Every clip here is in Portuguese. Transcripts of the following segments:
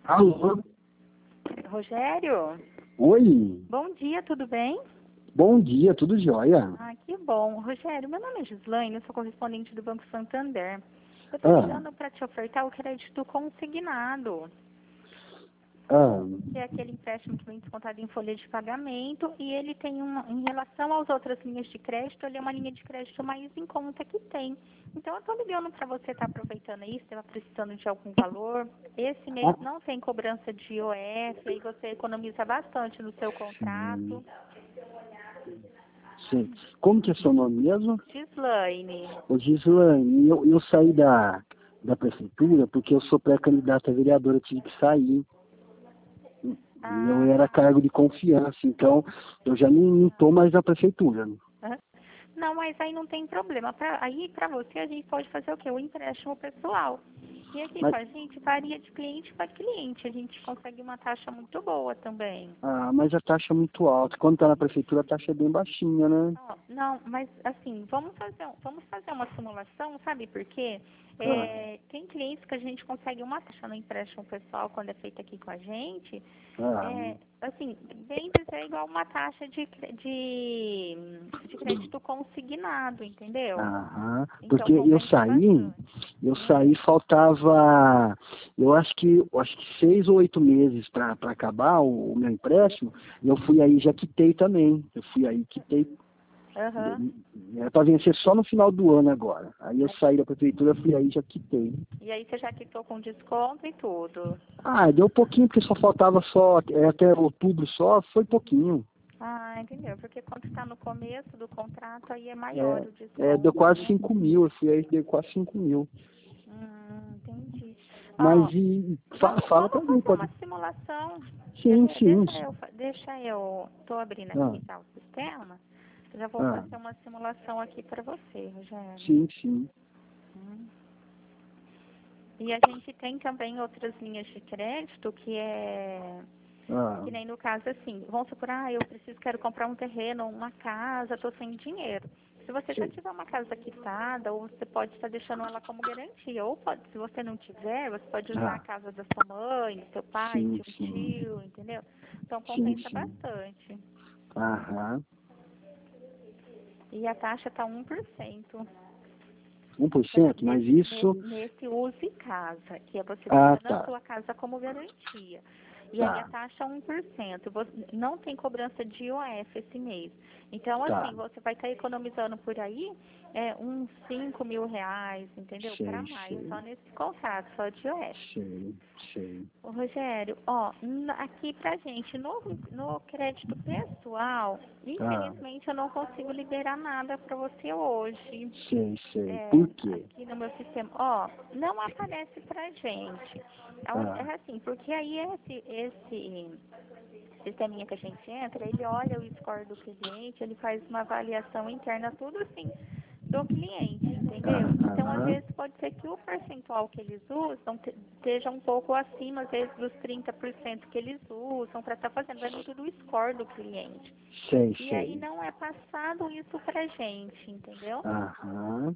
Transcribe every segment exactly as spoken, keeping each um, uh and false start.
Alô? Rogério? Oi? Bom dia, tudo bem? Bom dia, tudo jóia? Ah, que bom. Rogério, meu nome é Gislaine, eu sou correspondente do Banco Santander. Eu tô Ah, ligando para te ofertar o crédito consignado, ah, que é aquele empréstimo que vem descontado em folha de pagamento, e ele tem uma, em relação às outras linhas de crédito, ele é uma linha de crédito mais em conta que tem. Então eu tô ligando para você estar aproveitando isso, estava precisando de algum valor. Esse mês ah, não tem cobrança de I O F, aí você economiza bastante no seu sim, contrato. sim. Como que é seu nome mesmo? Gislaine. Ô Gislaine, eu, eu saí da, da prefeitura porque eu sou pré-candidata a vereadora, eu tive que sair. E eu era Ah, cargo de confiança, então eu já nem, não estou mais na prefeitura. hã? Não, mas aí não tem problema. Pra, aí para você a gente pode fazer o quê? O empréstimo pessoal. E aqui Mas, com a gente varia de cliente para cliente. A gente consegue uma taxa muito boa também. ah, mas a taxa é muito alta. Quando está na prefeitura, a taxa é bem baixinha, né? Ó, não, mas assim, vamos fazer, um- vamos fazer uma simulação, sabe por quê? Ah, É, tem clientes que a gente consegue uma taxa no empréstimo pessoal quando é feito aqui com a gente. ah, É, assim, bem dizer igual uma taxa de, cre- de, de crédito consignado, entendeu? aham. Então Porque eu compensa saí, bastante. eu Hum. saí, faltava, eu acho que, eu acho que seis ou oito meses para acabar o, o meu empréstimo, e eu fui aí e já quitei também. Eu fui aí e quitei, Aham. era para vencer só no final do ano agora. Aí eu saí da prefeitura, fui aí e já quitei. E aí você já quitou com desconto e tudo. Ah, deu pouquinho, porque só faltava só, é, até outubro só, foi pouquinho. Ah, entendeu? Porque quando está no começo do contrato, aí é maior É, o é, deu desconto, quase né? cinco mil, eu fui aí, deu quase cinco mil. Hum, entendi. Mas Ó, e, fa- vamos, fala pra vamos mim, fazer pode. uma simulação. Quer Sim, ver? sim. Deixa eu, fa- deixa eu, tô abrindo Ah, aqui já o sistema. Já vou ah, fazer uma simulação aqui para você, Rogério. sim, sim. Hum. E a gente tem também outras linhas de crédito que é Ah, que nem no caso assim, vamos supor, ah, eu preciso, quero comprar um terreno, uma casa, estou sem dinheiro. Se você já sim, tiver uma casa quitada, ou você pode estar deixando ela como garantia, ou pode, se você não tiver, você pode usar a ah, casa da sua mãe, do seu pai, sim, de um sim, tio, entendeu? Então sim, compensa sim. bastante. Aham. E a taxa está um por cento. Um por Pra- cento, mas Nesse, isso. nesse, nesse use casa, que é você Ah, deixando a tá, sua casa como garantia. E aí a tá, taxa é um por cento. Você não tem cobrança de I O F esse mês. Então, tá. assim, você vai estar economizando por aí é, uns cinco mil reais, entendeu? Para Sei, mais, só sei, nesse contrato, só de I O F. sei, sei. Ô, Rogério, ó, n- aqui pra gente, no, no crédito pessoal, Ah, infelizmente eu não consigo liberar nada para você hoje. sei, sei. É, Por quê? aqui no meu sistema, ó, não aparece pra gente. Aonde- Ah, É assim, porque aí esse, esse sisteminha que a gente entra, ele olha o score do cliente, ele faz uma avaliação interna, tudo assim, do cliente, entendeu? Então, às aham, vezes, pode ser que o percentual que eles usam te- esteja um pouco acima, às vezes, dos trinta por cento que eles usam para estar fazendo. Vai muito do score do cliente. sei, E aí sei. não é passado isso pra gente, entendeu? Aham,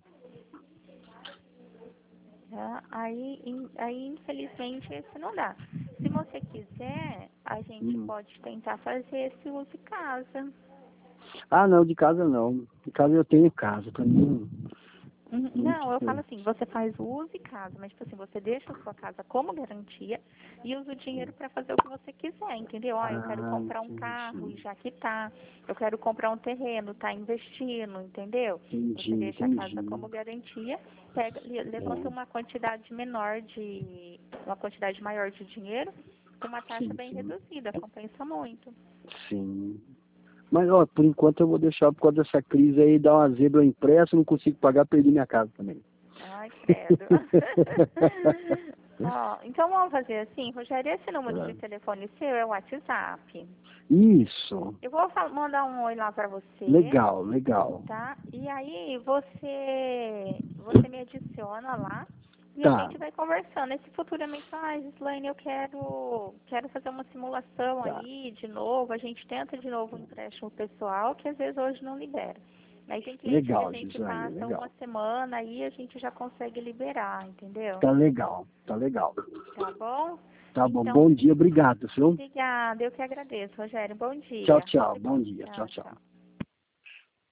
Tá? Aí, in- aí, infelizmente, esse não dá. Se você quiser, a gente hum. pode tentar fazer esse uso em casa. Ah, não, de casa não. De casa eu tenho casa, pra mim. Uhum. Não Não, eu precisa. falo assim, você faz o uso em casa, mas tipo assim, você deixa a sua casa como garantia e usa o dinheiro para fazer o que você quiser, entendeu? Ah, eu quero Ah, comprar um carro e entendi. já quitar, eu quero comprar um terreno, tá investindo, entendeu? Entendi, Você deixa a casa entendi. como garantia, pega, le- levanta É, uma quantidade menor de, uma quantidade maior de dinheiro com uma taxa sim, bem sim. reduzida, compensa muito. Sim. Mas, ó, por enquanto eu vou deixar por causa dessa crise aí, dar uma zebra impressa, não consigo pagar, perdi minha casa também. Ai, credo. Ó, então vamos fazer assim, Rogério, esse número de telefone seu é o WhatsApp. Isso. Eu vou fa- mandar um oi lá pra você, Legal, legal. tá? E aí você você me adiciona lá e a Tá, gente vai conversando. E se futuramente, ah, Gislaine, eu quero, quero fazer uma simulação tá. aí de novo, a gente tenta de novo um empréstimo pessoal, que às vezes hoje não libera. Aí tem cliente que a Legal, gente Gislaine, passa uma legal. semana aí a gente já consegue liberar, entendeu? Tá legal, tá legal. Tá bom? Tá bom, Então, bom dia, obrigado, viu? obrigada, eu que agradeço, Rogério. Bom dia. Tchau, tchau, bom dia, tchau, tchau. tchau.